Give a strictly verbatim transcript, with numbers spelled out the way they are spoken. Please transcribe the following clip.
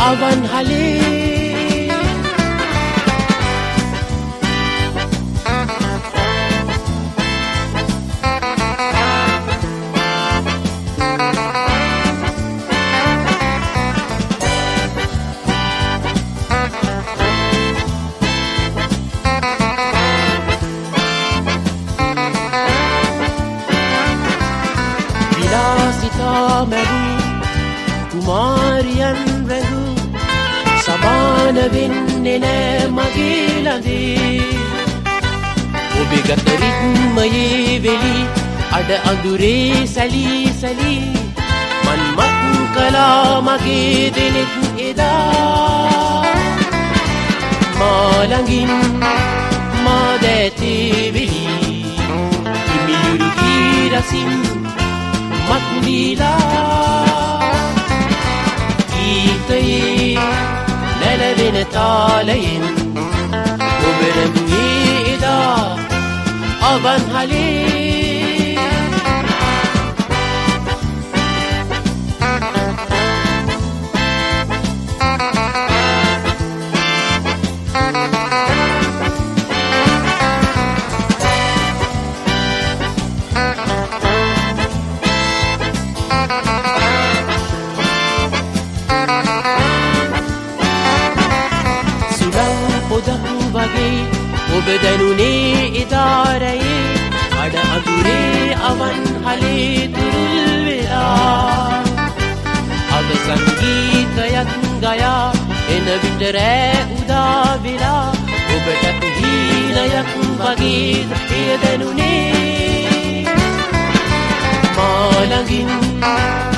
awan hale Meru කුමාරියන් වැඳු සමාන වෙන්නේ නෑ මගේ ළඟේ ඔබේ ගත රිද්මයේ වෙලි අඩ අඳුරේ සැලී සැලී මන් මත් කළා මගේ දෙනෙත් එදා මා ළඟින් මා දැතේ වෙලි හිමියුරු ගී රසින් මත්ලීලා ගීතයේ නැලවෙන තාලයෙන් ඔබ රැඳුවේ එදා අවන්හලේ ඔබ දැනුනේ ඉදාරයේ අඩ අඳුරේ අවන් හලේ තුරුල් වෙලා අද සංගීතයක් ගයා එන විට රෑ උදා වෙලා ඔබට හීනයක් වගේ එය දැනුනේ මා ළඟින්